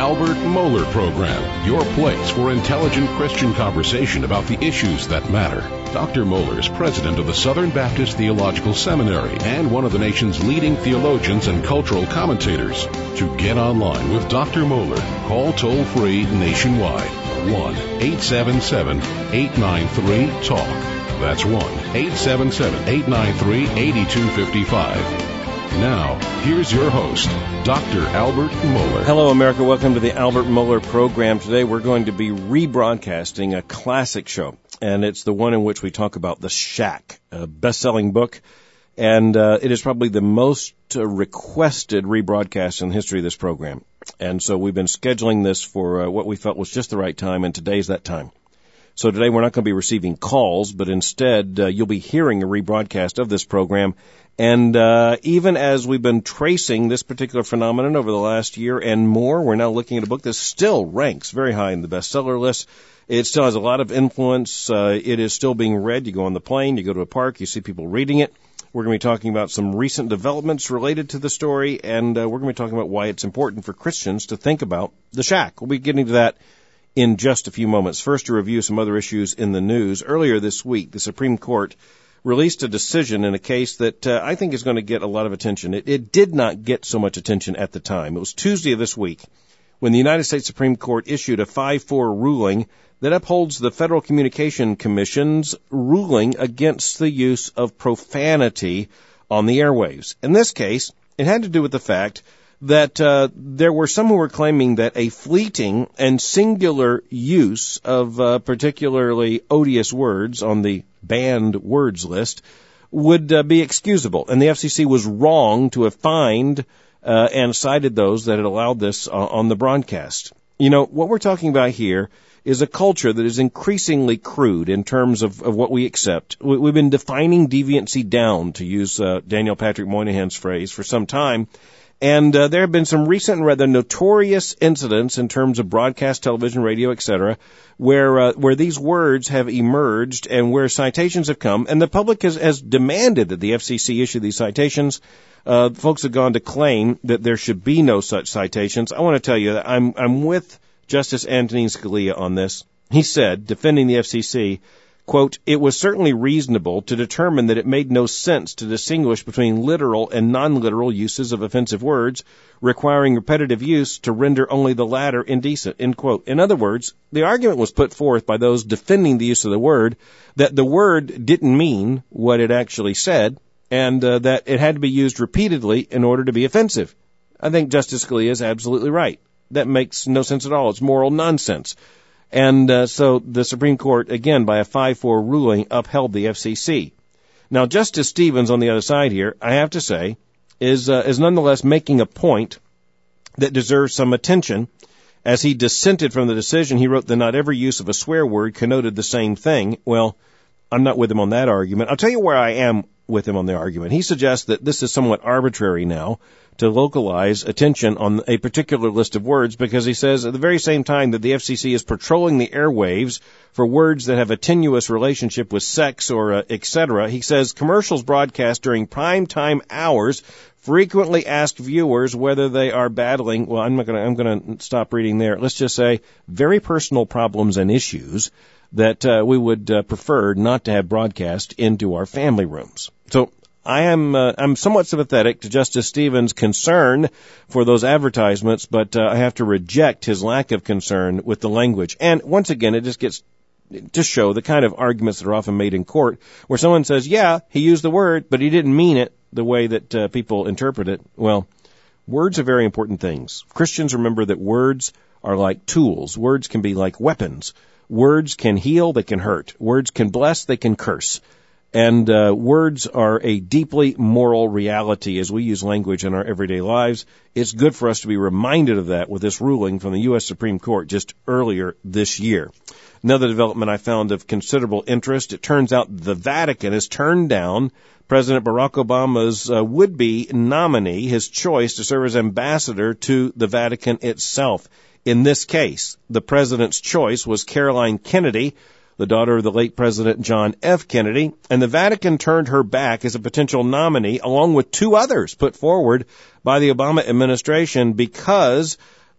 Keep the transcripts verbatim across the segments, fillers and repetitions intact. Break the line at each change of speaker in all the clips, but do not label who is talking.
Albert Mohler Program, your place for intelligent Christian conversation about the issues that matter. Doctor Mohler is president of the Southern Baptist Theological Seminary and one of the nation's leading theologians and cultural commentators. To get online with Doctor Mohler, call toll-free nationwide, one eight seven seven, eight nine three, talk. That's one eight seven seven, eight nine three, eight two five five. Now, here's your host, Doctor Albert Mohler.
Hello, America. Welcome to the Albert Mohler Program. Today we're going to be rebroadcasting a classic show, and it's the one in which we talk about The Shack, a best-selling book, and uh, it is probably the most uh, requested rebroadcast in the history of this program. And so we've been scheduling this for uh, what we felt was just the right time, and today's that time. So today we're not going to be receiving calls, but instead uh, you'll be hearing a rebroadcast of this program. And uh, even as we've been tracing this particular phenomenon over the last year and more, we're now looking at a book that still ranks very high in the bestseller list. It still has a lot of influence. Uh, it is still being read. You go on the plane, you go to a park, you see people reading it. We're going to be talking about some recent developments related to the story, and uh, we're going to be talking about why it's important for Christians to think about The Shack. We'll be getting to that in just a few moments. First, to review some other issues in the news. Earlier this week, the Supreme Court released a decision in a case that uh, I think is going to get a lot of attention. It, it did not get so much attention at the time. It was Tuesday of this week when the United States Supreme Court issued a five four ruling that upholds the Federal Communication Commission's ruling against the use of profanity on the airwaves. In this case, it had to do with the fact that uh, there were some who were claiming that a fleeting and singular use of uh, particularly odious words on the banned words list would uh, be excusable. And the F C C was wrong to have fined uh, and cited those that had allowed this uh, on the broadcast. You know, what we're talking about here is a culture that is increasingly crude in terms of, of what we accept. We, we've been defining deviancy down, to use uh, Daniel Patrick Moynihan's phrase, for some time. And uh, there have been some recent, rather notorious incidents in terms of broadcast television, radio, et cetera, where uh, where these words have emerged and where citations have come, and the public has, has demanded that the F C C issue these citations. Uh, folks have gone to claim that there should be no such citations. I want to tell you that I'm I'm with Justice Antonin Scalia on this. He said, defending the F C C, quote, "It was certainly reasonable to determine that it made no sense to distinguish between literal and non-literal uses of offensive words, requiring repetitive use to render only the latter indecent," end quote. In other words, the argument was put forth by those defending the use of the word that the word didn't mean what it actually said, and uh, that it had to be used repeatedly in order to be offensive. I think Justice Scalia is absolutely right. That makes no sense at all. It's moral nonsense. And uh, so the Supreme Court, again, by a five four ruling, upheld the F C C. Now, Justice Stevens, on the other side here, I have to say, is uh, is nonetheless making a point that deserves some attention. As he dissented from the decision, he wrote that not every use of a swear word connoted the same thing. Well, I'm not with him on that argument. I'll tell you where I am with him on the argument. He suggests that this is somewhat arbitrary now to localize attention on a particular list of words, because he says at the very same time that the F C C is patrolling the airwaves for words that have a tenuous relationship with sex or uh, et cetera, he says commercials broadcast during prime time hours frequently ask viewers whether they are battling, well, I'm not going to, I'm going to stop reading there. Let's just say very personal problems and issues that uh, we would uh, prefer not to have broadcast into our family rooms. So I am uh, I'm somewhat sympathetic to Justice Stevens' concern for those advertisements, but uh, I have to reject his lack of concern with the language. And once again, it just gets to show the kind of arguments that are often made in court, where someone says, yeah, he used the word, but he didn't mean it the way that uh, people interpret it. Well, words are very important things. Christians remember that words are like tools. Words can be like weapons. Words can heal, they can hurt. Words can bless, they can curse. And uh, words are a deeply moral reality as we use language in our everyday lives. It's good for us to be reminded of that with this ruling from the U S Supreme Court just earlier this year. Another development I found of considerable interest, it turns out the Vatican has turned down President Barack Obama's uh, would-be nominee, his choice to serve as ambassador to the Vatican itself. In this case, the president's choice was Caroline Kennedy, the daughter of the late President John F. Kennedy, and the Vatican turned her back as a potential nominee, along with two others put forward by the Obama administration because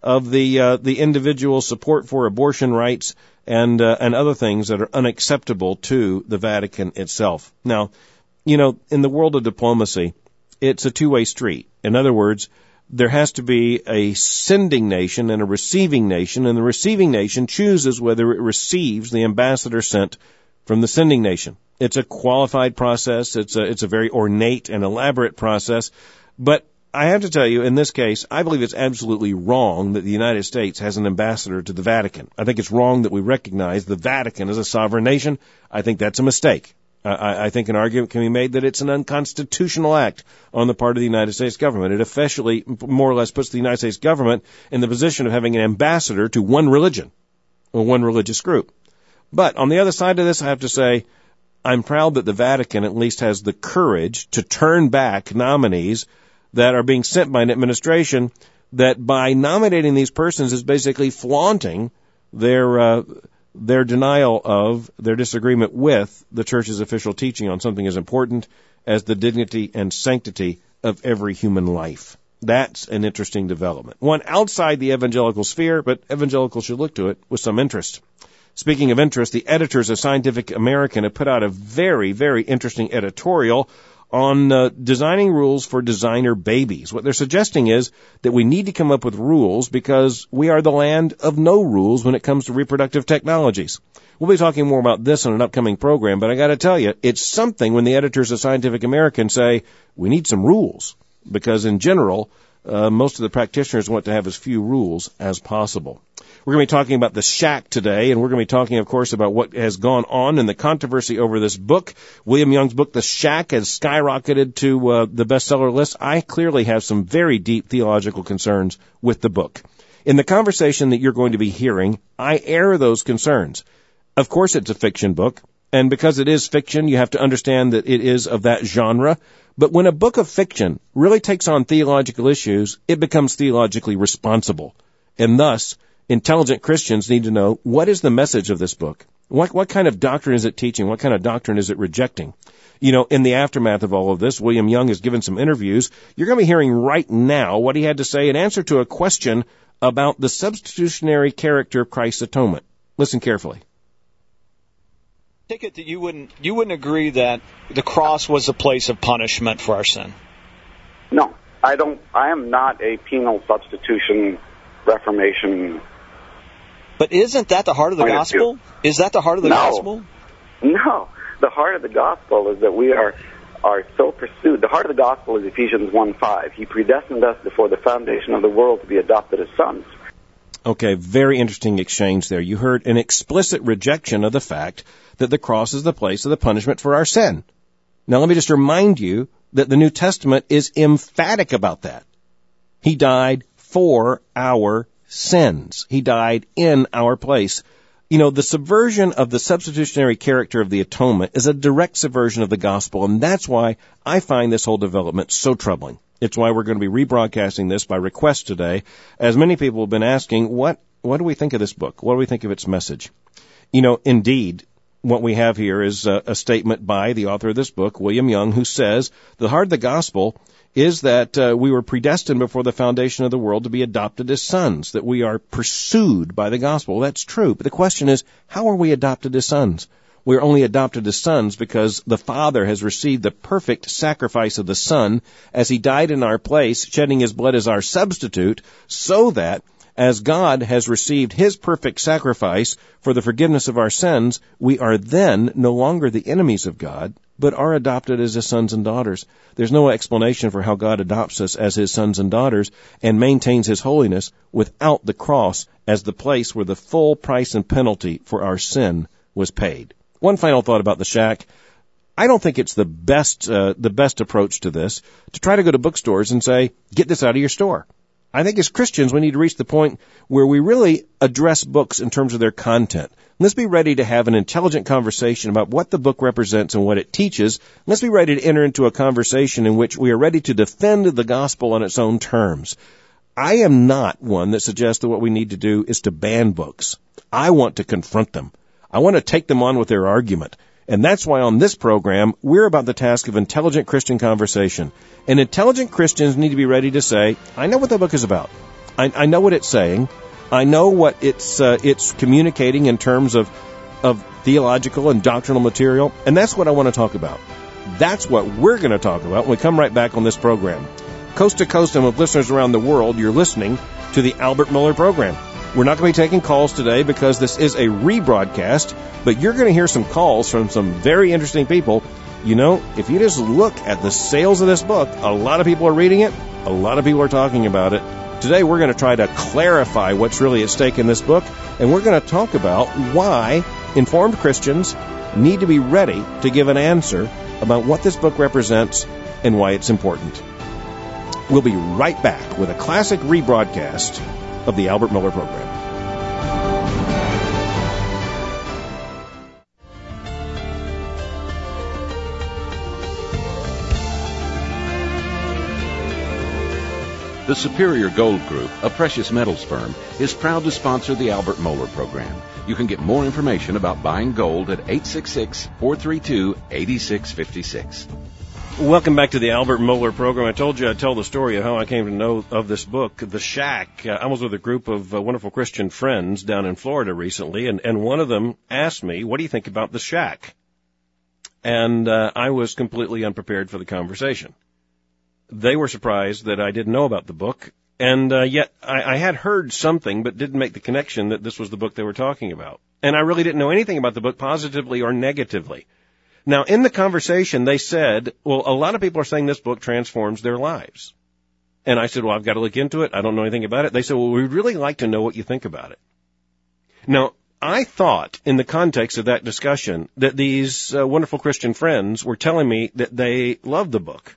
of the uh, the individual support for abortion rights and uh, and other things that are unacceptable to the Vatican itself. Now, you know, in the world of diplomacy, it's a two-way street. In other words, there has to be a sending nation and a receiving nation, and the receiving nation chooses whether it receives the ambassador sent from the sending nation. It's a qualified process. It's a, it's a very ornate and elaborate process. But I have to tell you, in this case, I believe it's absolutely wrong that the United States has an ambassador to the Vatican. I think it's wrong that we recognize the Vatican as a sovereign nation. I think that's a mistake. I, I think an argument can be made that it's an unconstitutional act on the part of the United States government. It officially, more or less, puts the United States government in the position of having an ambassador to one religion or one religious group. But on the other side of this, I have to say, I'm proud that the Vatican at least has the courage to turn back nominees that are being sent by an administration that by nominating these persons is basically flaunting their uh, their denial of, their disagreement with the Church's official teaching on something as important as the dignity and sanctity of every human life. That's an interesting development. One outside the evangelical sphere, but evangelicals should look to it with some interest. Speaking of interest, the editors of Scientific American have put out a very, very interesting editorial on uh, designing rules for designer babies. What they're suggesting is that we need to come up with rules because we are the land of no rules when it comes to reproductive technologies. We'll be talking more about this on an upcoming program, but I got to tell you, it's something when the editors of Scientific American say we need some rules because in general, uh, most of the practitioners want to have as few rules as possible. We're going to be talking about the shack today, and we're going to be talking, of course, about what has gone on in the controversy over this book. William Young's book, The Shack, has skyrocketed to uh, the bestseller list. I clearly have some very deep theological concerns with the book. In the conversation that you're going to be hearing, I air those concerns. Of course, it's a fiction book, and because it is fiction, you have to understand that it is of that genre. But when a book of fiction really takes on theological issues, it becomes theologically responsible, and thus intelligent Christians need to know, what is the message of this book? What, what kind of doctrine is it teaching? What kind of doctrine is it rejecting? You know, in the aftermath of all of this, William Young has given some interviews. You're going to be hearing right now what he had to say in answer to a question about the substitutionary character of Christ's atonement. Listen carefully.
I take it that you wouldn't, you wouldn't agree that the cross was a place of punishment for our sin?
No, I don't. I am not a penal substitution Reformation.
But isn't that the heart of the gospel? Is that the heart of the
no.
gospel?
No. The heart of the gospel is that we are are so pursued. The heart of the gospel is Ephesians one five. He predestined us before the foundation of the world to be adopted as sons.
Okay, very interesting exchange there. You heard an explicit rejection of the fact that the cross is the place of the punishment for our sin. Now let me just remind you that the New Testament is emphatic about that. He died for our sins. He died in our place. You know, the subversion of the substitutionary character of the atonement is a direct subversion of the gospel, and that's why I find this whole development so troubling. It's why we're going to be rebroadcasting this by request today, as many people have been asking, what, what do we think of this book? What do we think of its message? You know, indeed, what we have here is a, a statement by the author of this book, William Young, who says, the heart of the gospel is that uh, we were predestined before the foundation of the world to be adopted as sons, that we are pursued by the gospel. That's true. But the question is, how are we adopted as sons? We're only adopted as sons because the Father has received the perfect sacrifice of the Son as he died in our place, shedding his blood as our substitute, so that as God has received his perfect sacrifice for the forgiveness of our sins, we are then no longer the enemies of God, but are adopted as his sons and daughters. There's no explanation for how God adopts us as his sons and daughters and maintains his holiness without the cross as the place where the full price and penalty for our sin was paid. One final thought about the shack. I don't think it's the best, uh, the best approach to this to try to go to bookstores and say, get this out of your store. I think as Christians, we need to reach the point where we really address books in terms of their content. Let's be ready to have an intelligent conversation about what the book represents and what it teaches. Let's be ready to enter into a conversation in which we are ready to defend the gospel on its own terms. I am not one that suggests that what we need to do is to ban books. I want to confront them. I want to take them on with their argument. And that's why on this program, we're about the task of intelligent Christian conversation. And intelligent Christians need to be ready to say, I know what the book is about. I, I know what it's saying. I know what it's uh, it's communicating in terms of of theological and doctrinal material, and that's what I want to talk about. That's what we're going to talk about when we come right back on this program. Coast to coast and with listeners around the world, you're listening to the Albert Mohler Program. We're not going to be taking calls today because this is a rebroadcast, but you're going to hear some calls from some very interesting people. You know, if you just look at the sales of this book, a lot of people are reading it, a lot of people are talking about it. Today we're going to try to clarify what's really at stake in this book, and we're going to talk about why informed Christians need to be ready to give an answer about what this book represents and why it's important. We'll be right back with a classic rebroadcast of the Albert Mohler Program.
The Superior Gold Group, a precious metals firm, is proud to sponsor the Albert Mohler Program. You can get more information about buying gold at eight six six, four three two, eight six five six.
Welcome back to the Albert Mohler Program. I told you I'd tell the story of how I came to know of this book, The Shack. Uh, I was with a group of uh, wonderful Christian friends down in Florida recently, and, and one of them asked me, what do you think about The Shack? And uh, I was completely unprepared for the conversation. They were surprised that I didn't know about the book, and uh, yet I, I had heard something but didn't make the connection that this was the book they were talking about. And I really didn't know anything about the book positively or negatively. Now, in the conversation, they said, well, a lot of people are saying this book transforms their lives. And I said, well, I've got to look into it. I don't know anything about it. They said, well, we'd really like to know what you think about it. Now, I thought in the context of that discussion that these uh, wonderful Christian friends were telling me that they loved the book.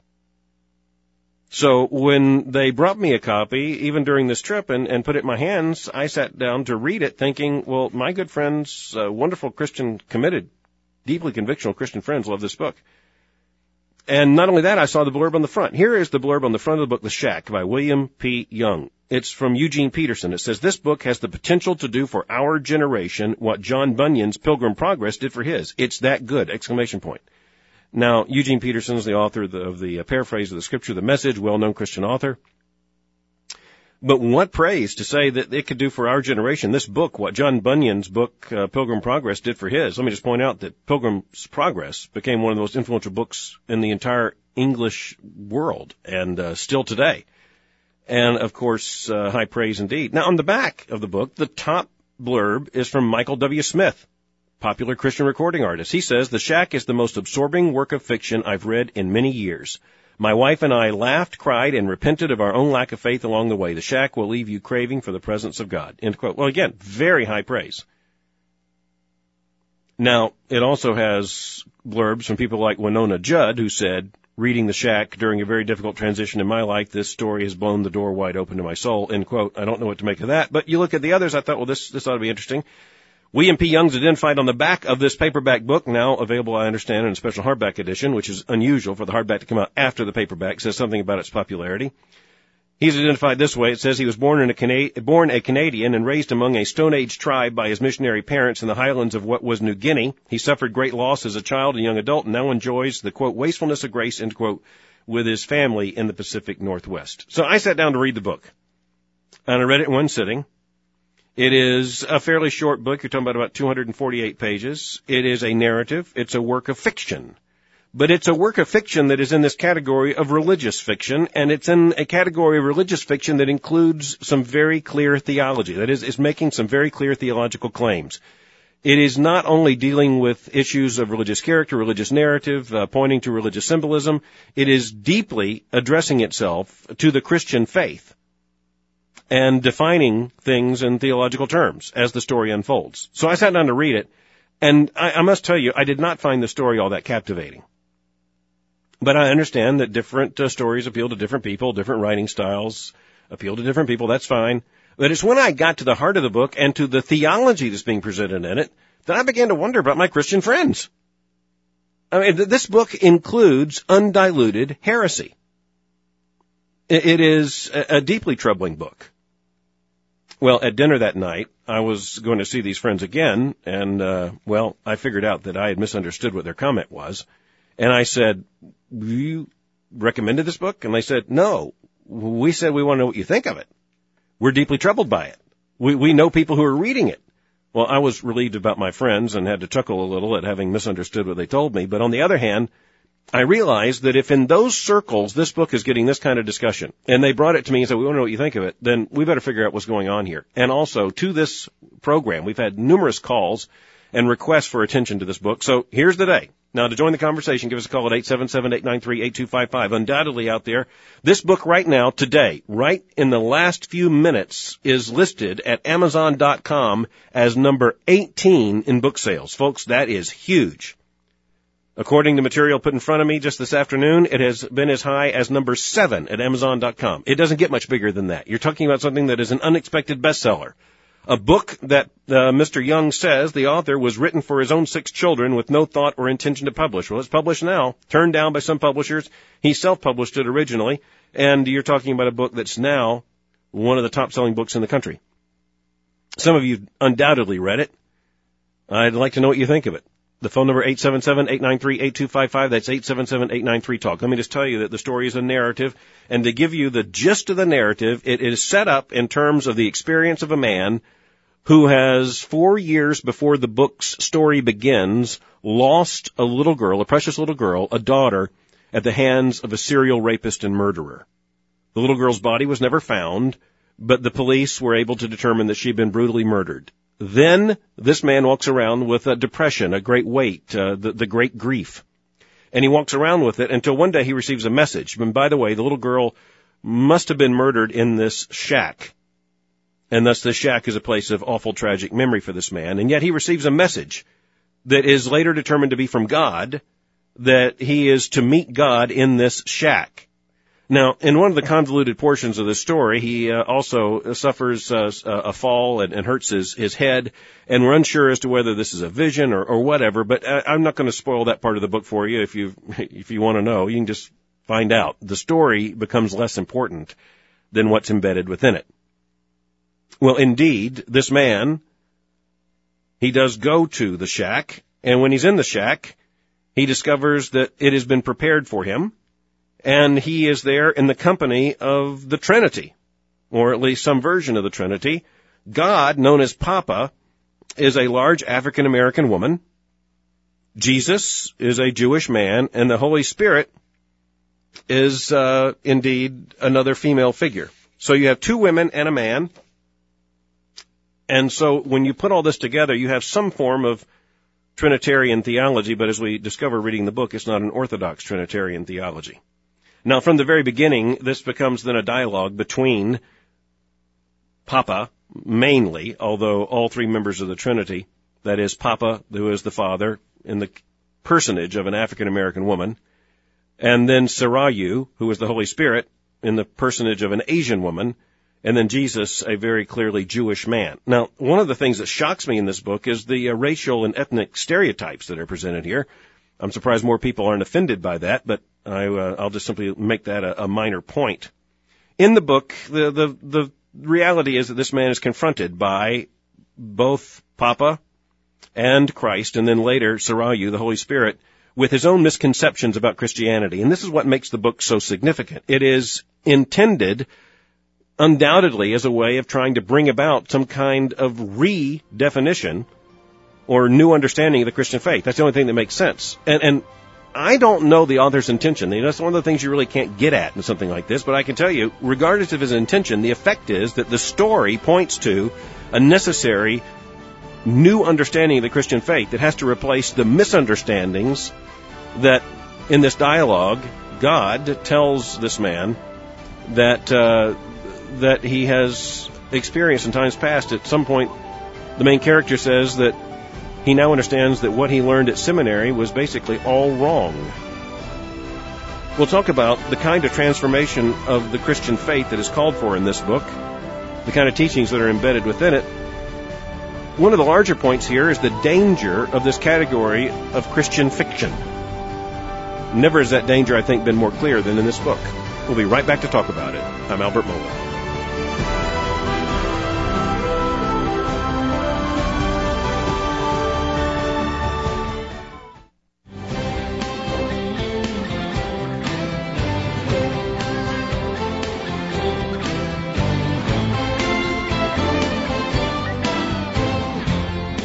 So when they brought me a copy, even during this trip, and, and put it in my hands, I sat down to read it thinking, well, my good friends, uh, wonderful Christian, committed, deeply convictional Christian friends love this book. And not only that, I saw the blurb on the front. Here is the blurb on the front of the book, The Shack, by William P. Young. It's from Eugene Peterson. It says, this book has the potential to do for our generation what John Bunyan's Pilgrim Progress did for his. It's that good! Exclamation point. Now, Eugene Peterson is the author of the, of the uh, paraphrase of the Scripture, The Message, well-known Christian author. But what praise to say that it could do for our generation, this book, what John Bunyan's book, uh, Pilgrim Progress, did for his. Let me just point out that Pilgrim's Progress became one of the most influential books in the entire English world, and uh, still today. And, of course, uh, high praise indeed. Now, on the back of the book, the top blurb is from Michael W. Smith, popular Christian recording artist. He says, The Shack is the most absorbing work of fiction I've read in many years. My wife and I laughed, cried, and repented of our own lack of faith along the way. The Shack will leave you craving for the presence of God. End quote. Well, again, very high praise. Now, it also has blurbs from people like Winona Judd, who said, reading The Shack during a very difficult transition in my life, this story has blown the door wide open to my soul. End quote. I don't know what to make of that, but you look at the others, I thought, well, this, this ought to be interesting. William P. Young's identified on the back of this paperback book, now available, I understand, in a special hardback edition, which is unusual for the hardback to come out after the paperback. It says something about its popularity. He's identified this way. It says he was born in a Cana- born a Canadian and raised among a Stone Age tribe by his missionary parents in the highlands of what was New Guinea. He suffered great loss as a child and young adult and now enjoys the, quote, wastefulness of grace, end quote, with his family in the Pacific Northwest. So I sat down to read the book, and I read it in one sitting. It is a fairly short book. You're talking about about two hundred forty-eight pages. It is a narrative. It's a work of fiction. But it's a work of fiction that is in this category of religious fiction, and it's in a category of religious fiction that includes some very clear theology. That is, is making some very clear theological claims. It is not only dealing with issues of religious character, religious narrative, uh, pointing to religious symbolism. It is deeply addressing itself to the Christian faith and defining things in theological terms as the story unfolds. So I sat down to read it, and I, I must tell you, I did not find the story all that captivating. But I understand that different uh, stories appeal to different people, different writing styles appeal to different people. That's fine. But it's when I got to the heart of the book and to the theology that's being presented in it that I began to wonder about my Christian friends. I mean, th- this book includes undiluted heresy. It, it is a, a deeply troubling book. Well, at dinner that night, I was going to see these friends again, and, uh, well, I figured out that I had misunderstood what their comment was. And I said, you recommended this book? And they said, no, we said we want to know what you think of it. we're deeply troubled by it. We, we know people who are reading it. Well, I was relieved about my friends and had to chuckle a little at having misunderstood what they told me. But on the other hand, I realized that if in those circles this book is getting this kind of discussion, and they brought it to me and said, we want to know what you think of it, then we better figure out what's going on here. And also, to this program, we've had numerous calls and requests for attention to this book. So here's the day. Now, to join the conversation, give us a call at eight seven seven, eight nine three, eight two five five. Undoubtedly out there, this book right now, today, right in the last few minutes, is listed at Amazon dot com as number eighteen in book sales. Folks, that is huge. According to material put in front of me just this afternoon, it has been as high as number seven at Amazon dot com. It doesn't get much bigger than that. You're talking about something that is an unexpected bestseller. A book that uh, Mister Young says the author was written for his own six children with no thought or intention to publish. Well, it's published now, turned down by some publishers. He self-published it originally, and you're talking about a book that's now one of the top-selling books in the country. Some of you undoubtedly read it. I'd like to know what you think of it. The phone number, eight seven seven, eight nine three, eight two five five. That's eight seven seven, eight nine three, talk. Let me just tell you that the story is a narrative, and to give you the gist of the narrative, it is set up in terms of the experience of a man who has, four years before the book's story begins, lost a little girl, a precious little girl, a daughter, at the hands of a serial rapist and murderer. The little girl's body was never found, but the police were able to determine that she'd been brutally murdered. Then this man walks around with a depression, a great weight, uh, the, the great grief. And he walks around with it until one day he receives a message. And by the way, the little girl must have been murdered in this shack. And thus this shack is a place of awful tragic memory for this man. And yet he receives a message that is later determined to be from God, that he is to meet God in this shack. Now, in one of the convoluted portions of the story, he uh, also suffers uh, a fall and, and hurts his, his head, and we're unsure as to whether this is a vision or, or whatever, but I, I'm not going to spoil that part of the book for you. If you if you want to know, you can just find out. The story becomes less important than what's embedded within it. Well, indeed, this man, he does go to the shack, and when he's in the shack, he discovers that it has been prepared for him, and he is there in the company of the Trinity, or at least some version of the Trinity. God, known as Papa, is a large African-American woman. Jesus is a Jewish man, and the Holy Spirit is uh, indeed another female figure. So you have two women and a man. And so when you put all this together, you have some form of Trinitarian theology, but as we discover reading the book, it's not an orthodox Trinitarian theology. Now, from the very beginning, this becomes then a dialogue between Papa, mainly, although all three members of the Trinity, that is Papa, who is the Father, in the personage of an African-American woman, and then Sarayu, who is the Holy Spirit, in the personage of an Asian woman, and then Jesus, a very clearly Jewish man. Now, one of the things that shocks me in this book is the uh, racial and ethnic stereotypes that are presented here. I'm surprised more people aren't offended by that, but I, uh, I'll just simply make that a, a minor point. In the book, the, the, the reality is that this man is confronted by both Papa and Christ, and then later Sarayu, the Holy Spirit, with his own misconceptions about Christianity. And this is what makes the book so significant. It is intended undoubtedly as a way of trying to bring about some kind of redefinition or new understanding of the Christian faith. That's the only thing that makes sense. And, and I don't know the author's intention. You know, that's one of the things you really can't get at in something like this, but I can tell you, regardless of his intention, the effect is that the story points to a necessary new understanding of the Christian faith that has to replace the misunderstandings that in this dialogue, God tells this man that uh, that he has experienced in times past. At some point, the main character says that he now understands that what he learned at seminary was basically all wrong. We'll talk about the kind of transformation of the Christian faith that is called for in this book, the kind of teachings that are embedded within it. One of the larger points here is the danger of this category of Christian fiction. Never has that danger, I think, been more clear than in this book. We'll be right back to talk about it. I'm Albert Mohler.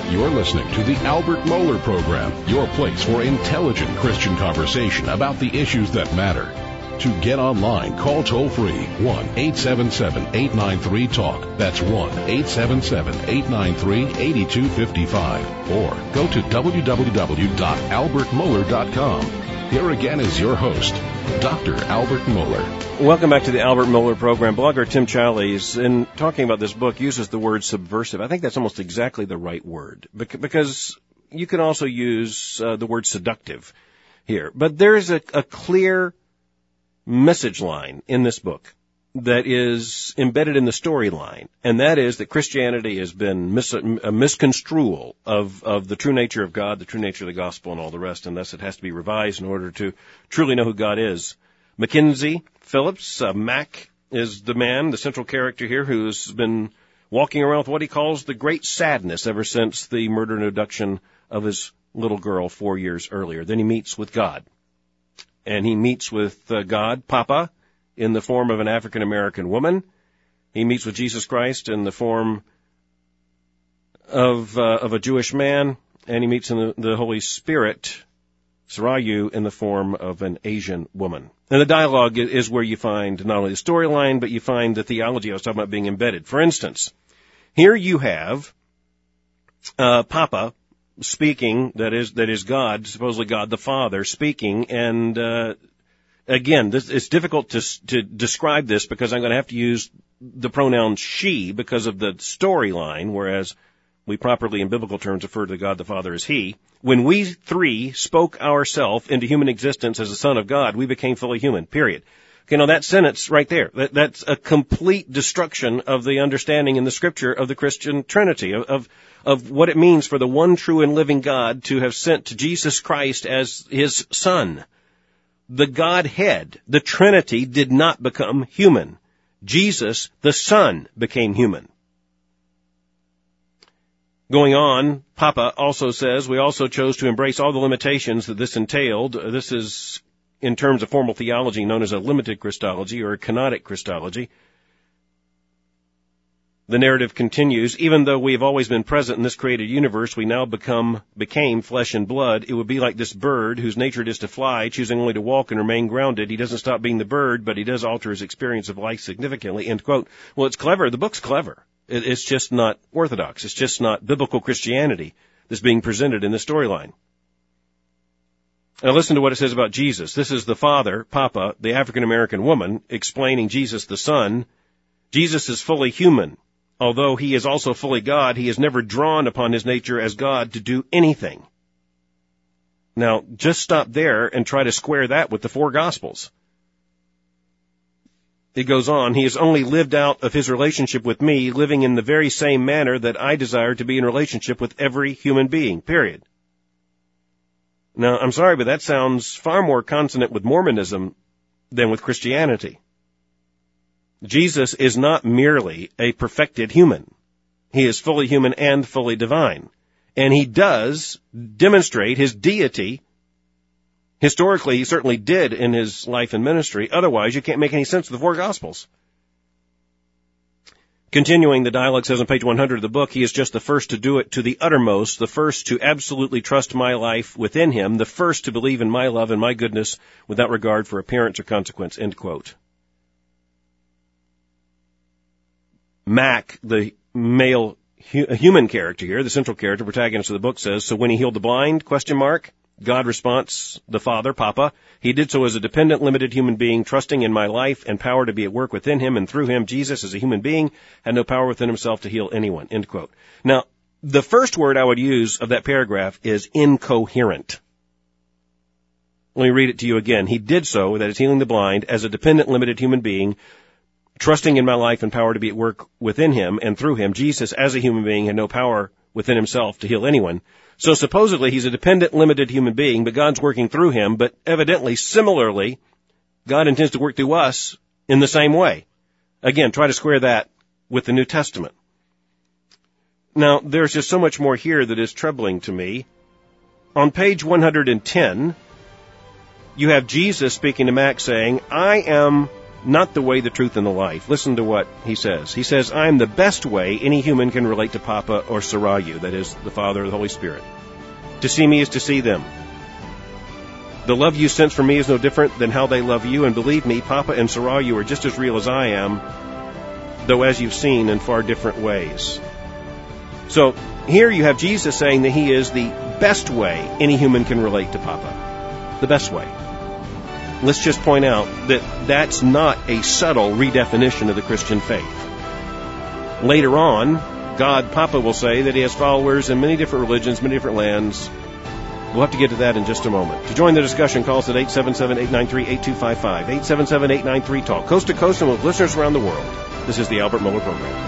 You're listening to the Albert Mohler Program, your place for intelligent Christian conversation about the issues that matter. To get online, call toll-free one eight seven seven, eight nine three, TALK. That's one eight seven seven, eight nine three, eight two five five. Or go to w w w dot albert mohler dot com. Here again is your host, Doctor Albert Mohler.
Welcome back to the Albert Mohler Program. Blogger Tim Challies, in talking about this book, uses the word subversive. I think that's almost exactly the right word, because you can also use uh, the word seductive here. But there's a, a clear message line in this book that is embedded in the storyline, and that is that Christianity has been mis- a misconstrual of, of the true nature of God, the true nature of the gospel, and all the rest, and thus it has to be revised in order to truly know who God is. Mackenzie Phillips, uh, Mac, is the man, the central character here, who's been walking around with what he calls the great sadness ever since the murder and abduction of his little girl four years earlier. Then he meets with God. And he meets with uh, God, Papa, in the form of an African-American woman. He meets with Jesus Christ in the form of uh, of a Jewish man. And he meets in the, the Holy Spirit, Sarayu, in the form of an Asian woman. And the dialogue is where you find not only the storyline, but you find the theology I was talking about being embedded. For instance, here you have uh, Papa speaking, that is, that is God, supposedly God the Father, speaking, and, uh, again, this, it's difficult to, to describe this because I'm going to have to use the pronoun she because of the storyline, whereas we properly in biblical terms refer to God the Father as He. When we three spoke ourselves into human existence as the Son of God, we became fully human, period. Okay, now that sentence right there, that, that's a complete destruction of the understanding in the Scripture of the Christian Trinity, of, of of what it means for the one true and living God to have sent Jesus Christ as His Son. The Godhead, the Trinity, did not become human. Jesus, the Son, became human. Going on, Papa also says, we also chose to embrace all the limitations that this entailed. This is, in terms of formal theology, known as a limited Christology or a kenotic Christology. The narrative continues, even though we have always been present in this created universe, we now become, became flesh and blood. It would be like this bird whose nature it is to fly, choosing only to walk and remain grounded. He doesn't stop being the bird, but he does alter his experience of life significantly, end quote. Well, it's clever. The book's clever. It, it's just not orthodox. It's just not biblical Christianity that's being presented in the storyline. Now listen to what it says about Jesus. This is the Father, Papa, the African-American woman, explaining Jesus the Son. Jesus is fully human. Although he is also fully God, he has never drawn upon his nature as God to do anything. Now, just stop there and try to square that with the four Gospels. It goes on, he has only lived out of his relationship with me, living in the very same manner that I desire to be in relationship with every human being, period. Now, I'm sorry, but that sounds far more consonant with Mormonism than with Christianity. Jesus is not merely a perfected human. He is fully human and fully divine. And he does demonstrate his deity. Historically, he certainly did in his life and ministry. Otherwise, you can't make any sense of the four Gospels. Continuing, the dialogue says on page one hundred of the book, he is just the first to do it to the uttermost, the first to absolutely trust my life within him, the first to believe in my love and my goodness without regard for appearance or consequence, end quote. Mac, the male hu- human character here, the central character, protagonist of the book, says, so when he healed the blind, question mark, God responds, the Father, Papa, he did so as a dependent, limited human being, trusting in my life and power to be at work within him, and through him, Jesus, as a human being, had no power within himself to heal anyone, end quote. Now, the first word I would use of that paragraph is incoherent. Let me read it to you again. He did so, that is healing the blind, as a dependent, limited human being, trusting in my life and power to be at work within him, and through him, Jesus, as a human being, had no power within himself to heal anyone. So supposedly he's a dependent, limited human being, but God's working through him, but evidently, similarly, God intends to work through us in the same way. Again, try to square that with the New Testament. Now, there's just so much more here that is troubling to me. On page one hundred ten, you have Jesus speaking to Mac saying, I am not the way, the truth, and the life. Listen to what he says. He says, I am the best way any human can relate to Papa or Sarayu, that is, the Father or the Holy Spirit. To see me is to see them. The love you sense for me is no different than how they love you, and believe me, Papa and Sarayu are just as real as I am, though as you've seen, in far different ways. So, here you have Jesus saying that he is the best way any human can relate to Papa. The best way. Let's just point out that that's not a subtle redefinition of the Christian faith. Later on, God, Papa, will say that he has followers in many different religions, many different lands. We'll have to get to that in just a moment. To join the discussion, call us at eight seven seven, eight nine three, eight two five five, eight seven seven, eight nine three, talk. Coast to coast and with listeners around the world. This is the Albert Mohler Program.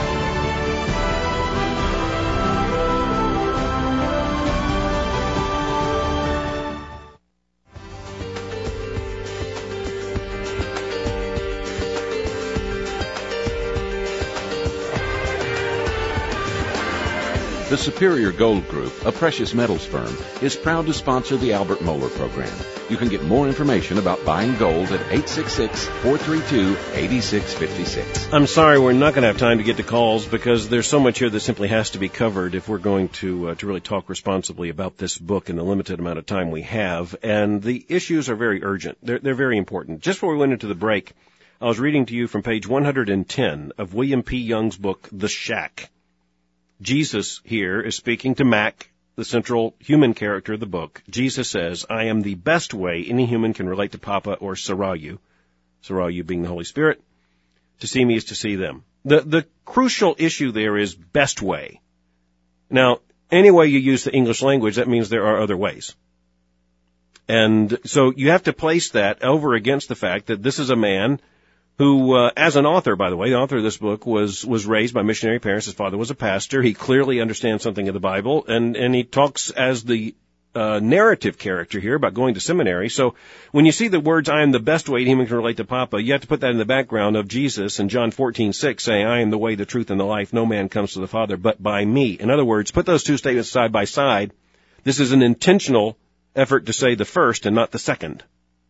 The Superior Gold Group, a precious metals firm, is proud to sponsor the Albert Mohler Program. You can get more information about buying gold at eight six six, four three two, eight six five six.
I'm sorry, we're not going to have time to get to calls because there's so much here that simply has to be covered if we're going to uh, to really talk responsibly about this book in the limited amount of time we have. And the issues are very urgent. They're, they're very important. Just before we went into the break, I was reading to you from page one hundred ten of William P. Young's book, The Shack. Jesus here is speaking to Mac, the central human character of the book. Jesus says, I am the best way any human can relate to Papa or Sarayu, Sarayu being the Holy Spirit. To see me is to see them. The, the crucial issue there is best way. Now, any way you use the English language, that means there are other ways. And so you have to place that over against the fact that this is a man who, uh, as an author, by the way, the author of this book was, was raised by missionary parents. His father was a pastor. He clearly understands something of the Bible, and, and he talks as the, uh, narrative character here about going to seminary. So when you see the words, I am the best way human can relate to Papa, you have to put that in the background of Jesus in John fourteen six saying, I am the way, the truth, and the life. No man comes to the Father but by me. In other words, put those two statements side by side. This is an intentional effort to say the first and not the second.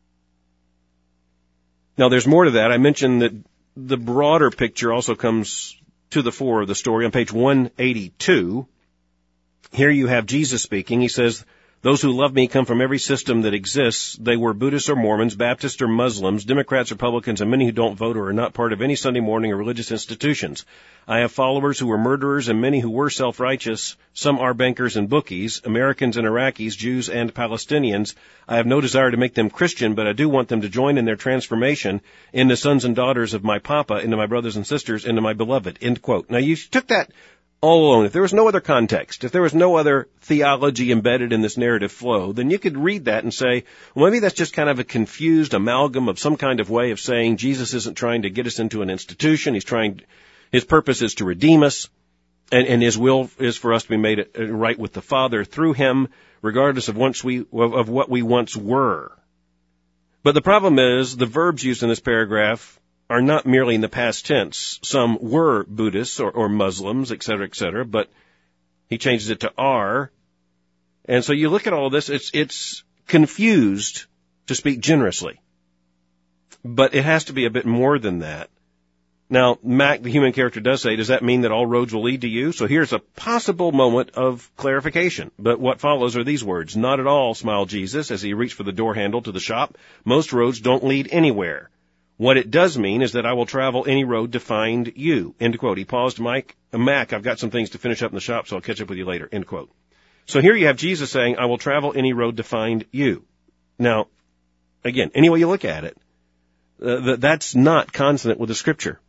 Now, there's more to that. I mentioned that the broader picture also comes to the fore of the story on page one eighty-two. Here you have Jesus speaking. He says, those who love me come from every system that exists. They were Buddhists or Mormons, Baptists or Muslims, Democrats, Republicans, and many who don't vote or are not part of any Sunday morning or religious institutions. I have followers who were murderers and many who were self-righteous. Some are bankers and bookies, Americans and Iraqis, Jews and Palestinians. I have no desire to make them Christian, but I do want them to join in their transformation into sons and daughters of my Papa, into my brothers and sisters, into my beloved. End quote. Now, you took that all alone. If there was no other context, if there was no other theology embedded in this narrative flow, then you could read that and say, well, maybe that's just kind of a confused amalgam of some kind of way of saying Jesus isn't trying to get us into an institution. He's trying, his purpose is to redeem us, and, and his will is for us to be made right with the Father through him, regardless of once we, of, of what we once were. But the problem is the verbs used in this paragraph are not merely in the past tense. Some were Buddhists or, or Muslims, et cetera, et cetera, but he changes it to are. And so you look at all this, it's, it's confused, to speak generously. But it has to be a bit more than that. Now, Mac, the human character, does say, does that mean that all roads will lead to you? So here's a possible moment of clarification. But what follows are these words. Not at all, smiled Jesus as he reached for the door handle to the shop. Most roads don't lead anywhere. What it does mean is that I will travel any road to find you. End quote. He paused, Mike, uh, Mac, I've got some things to finish up in the shop, so I'll catch up with you later. End quote. So here you have Jesus saying, I will travel any road to find you. Now, again, any way you look at it, uh, th- that's not consonant with the Scripture.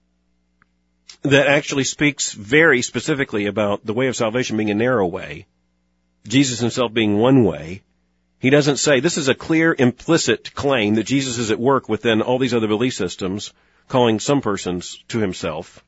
That actually speaks very specifically about the way of salvation being a narrow way, Jesus himself being one way. He doesn't say, this is a clear implicit claim that Jesus is at work within all these other belief systems, calling some persons to himself.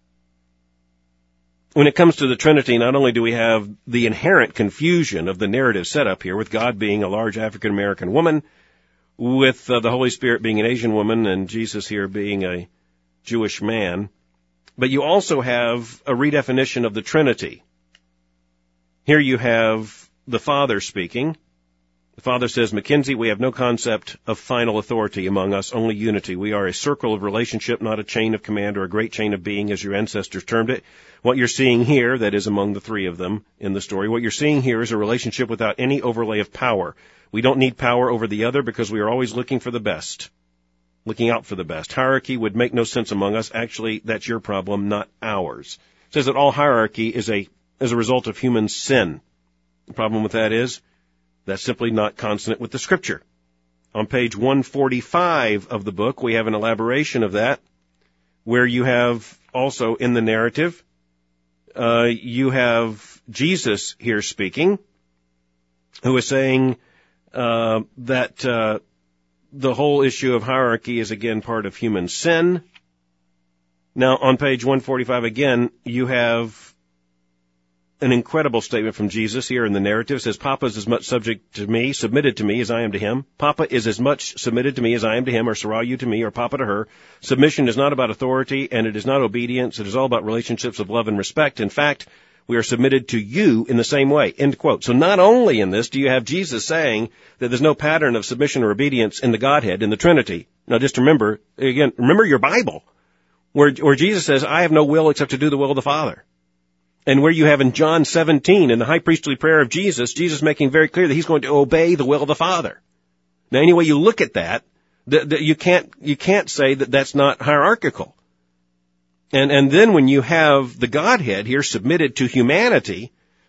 When it comes to the Trinity, not only do we have the inherent confusion of the narrative setup here, with God being a large African-American woman, with uh, the Holy Spirit being an Asian woman, and Jesus here being a Jewish man, but you also have a redefinition of the Trinity. Here you have the Father speaking, The Father says, Mackenzie, we have no concept of final authority among us, only unity. We are a circle of relationship, not a chain of command or a great chain of being, as your ancestors termed it. What you're seeing here, that is among the three of them in the story, what you're seeing here is a relationship without any overlay of power. We don't need power over the other because we are always looking for the best, looking out for the best. Hierarchy would make no sense among us. Actually, that's your problem, not ours. It says that all hierarchy is a, is a result of human sin. The problem with that is, that's simply not consonant with the Scripture. On page one forty-five of the book, we have an elaboration of that, where you have also in the narrative, uh, you have Jesus here speaking, who is saying uh, that uh, the whole issue of hierarchy is again part of human sin. Now, on page one forty-five again, you have an incredible statement from Jesus here in the narrative. It says, Papa is as much subject to me, submitted to me, as I am to him. Papa is as much submitted to me as I am to him, or Sarah, you to me, or Papa to her. Submission is not about authority, and it is not obedience. It is all about relationships of love and respect. In fact, we are submitted to you in the same way. End quote. So not only in this do you have Jesus saying that there's no pattern of submission or obedience in the Godhead, in the Trinity. Now just remember, again, remember your Bible, where, where Jesus says, I have no will except to do the will of the Father. And where you have in John seventeen, in the high priestly prayer of Jesus, Jesus making very clear that he's going to obey the will of the Father. Now, any way you look at that, that, that you can't you can't say that that's not hierarchical. And and then when you have the Godhead here submitted to humanity,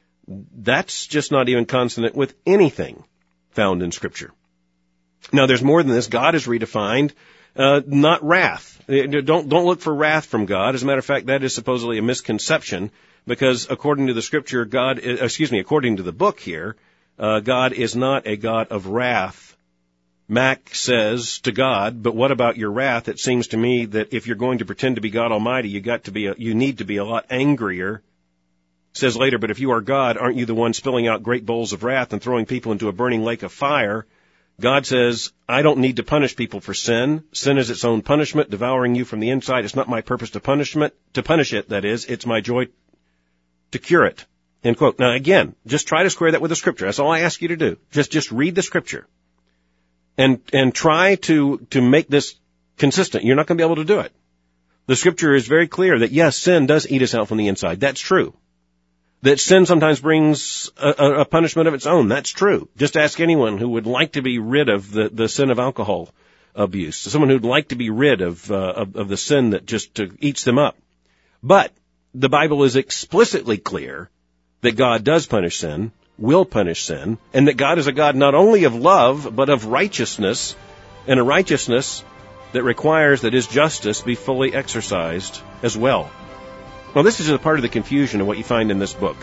that's just not even consonant with anything found in Scripture. Now, there's more than this. God is redefined, uh, not wrath. Don't don't look for wrath from God. As a matter of fact, that is supposedly a misconception. Because according to the Scripture, God, excuse me, according to the book here, uh, God is not a God of wrath. Mac says to God, but what about your wrath? It seems to me that if you're going to pretend to be God Almighty, you got to be, a, you need to be a lot angrier. Says later, but if you are God, aren't you the one spilling out great bowls of wrath and throwing people into a burning lake of fire? God says, I don't need to punish people for sin. Sin is its own punishment, devouring you from the inside. It's not my purpose to punishment, to punish it, that is. It's my joy to cure it. End quote. Now again, just try to square that with the Scripture. That's all I ask you to do. Just, just read the Scripture. And, and try to, to make this consistent. You're not going to be able to do it. The Scripture is very clear that yes, sin does eat us out from the inside. That's true. That sin sometimes brings a, a punishment of its own. That's true. Just ask anyone who would like to be rid of the, the sin of alcohol abuse. Someone who'd like to be rid of, uh, of, of the sin that just uh, eats them up. But the Bible is explicitly clear that God does punish sin, will punish sin, and that God is a God not only of love, but of righteousness, and a righteousness that requires that his justice be fully exercised as well. Well, this is a part of the confusion of what you find in this book.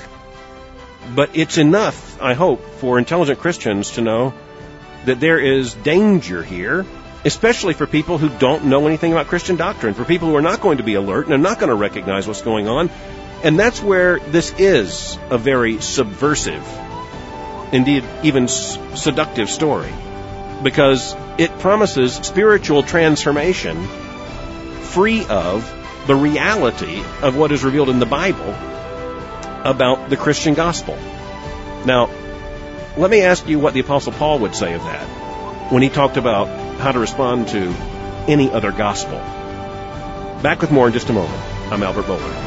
But it's enough, I hope, for intelligent Christians to know that there is danger here, especially for people who don't know anything about Christian doctrine, for people who are not going to be alert and are not going to recognize what's going on. And that's where this is a very subversive, indeed even seductive story, because it promises spiritual transformation free of the reality of what is revealed in the Bible about the Christian gospel. Now, let me ask you what the Apostle Paul would say of that when he talked about how to respond to any other gospel. Back with more in just a moment. I'm Albert Mohler.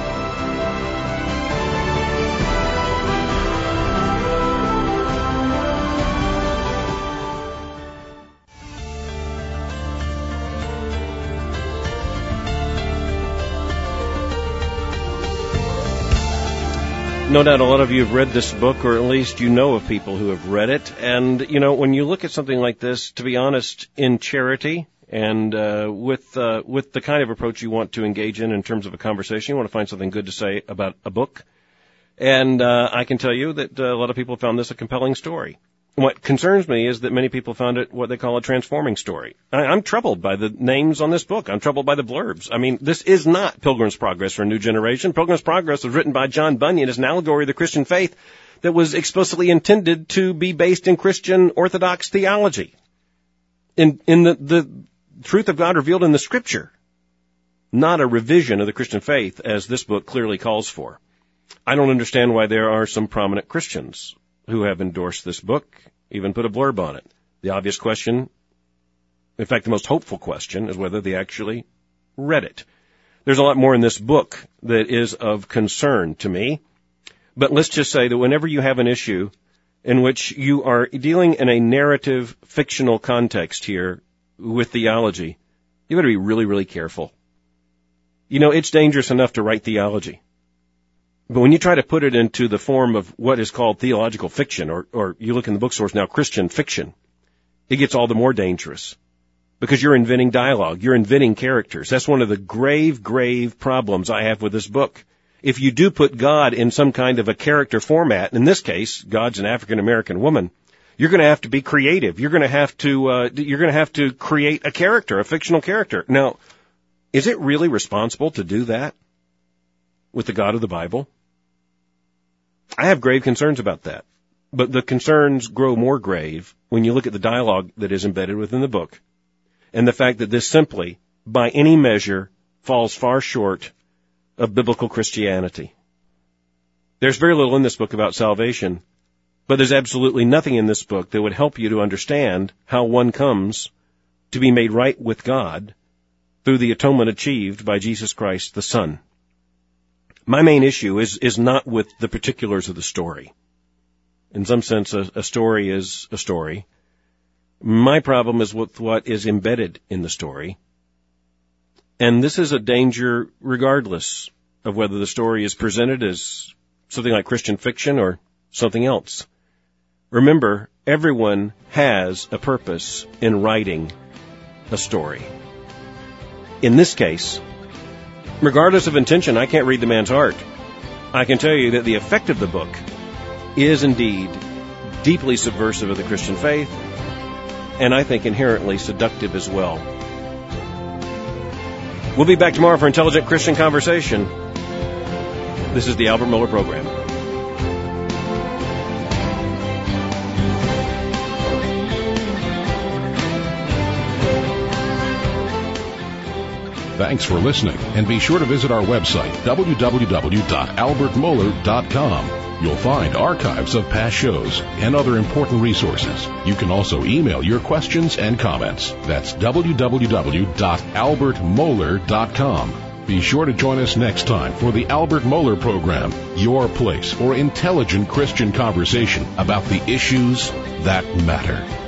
No doubt a lot of you have read this book, or at least you know of people who have read it. And, you know, when you look at something like this, to be honest, in charity and uh, with uh, with the kind of approach you want to engage in in terms of a conversation, you want to find something good to say about a book. And uh, I can tell you that uh, a lot of people found this a compelling story. What concerns me is that many people found it what they call a transforming story. I, I'm troubled by the names on this book. I'm troubled by the blurbs. I mean, this is not Pilgrim's Progress for a New Generation. Pilgrim's Progress was written by John Bunyan as an allegory of the Christian faith that was explicitly intended to be based in Christian Orthodox theology, in, in the, the truth of God revealed in the Scripture, not a revision of the Christian faith as this book clearly calls for. I don't understand why there are some prominent Christians who have endorsed this book even put a blurb on it. The obvious question, in fact, the most hopeful question, is whether they actually read it. There's a lot more in this book that is of concern to me, but let's just say that whenever you have an issue in which you are dealing in a narrative, fictional context here with theology, you better be really, really careful. You know, it's dangerous enough to write theology. But when you try to put it into the form of what is called theological fiction, or, or you look in the book source now, Christian fiction, it gets all the more dangerous. Because you're inventing dialogue, you're inventing characters. That's one of the grave, grave problems I have with this book. If you do put God in some kind of a character format, in this case, God's an African-American woman, you're going to have to be creative. You're going to have to, uh, you're going to have to create a character, a fictional character. Now, is it really responsible to do that with the God of the Bible? I have grave concerns about that. But the concerns grow more grave when you look at the dialogue that is embedded within the book, and the fact that this simply, by any measure, falls far short of biblical Christianity. There's very little in this book about salvation, but there's absolutely nothing in this book that would help you to understand how one comes to be made right with God through the atonement achieved by Jesus Christ the Son. My main issue is, is not with the particulars of the story. In some sense, a, a story is a story. My problem is with what is embedded in the story. And this is a danger regardless of whether the story is presented as something like Christian fiction or something else. Remember, everyone has a purpose in writing a story. In this case, regardless of intention, I can't read the man's heart. I can tell you that the effect of the book is indeed deeply subversive of the Christian faith, and I think inherently seductive as well. We'll be back tomorrow for Intelligent Christian Conversation. This is the Albert Mohler Program.
Thanks for listening, and be sure to visit our website, w w w dot albert mohler dot com. You'll find archives of past shows and other important resources. You can also email your questions and comments. That's w w w dot albert mohler dot com. Be sure to join us next time for the Albert Mohler Program, your place for intelligent Christian conversation about the issues that matter.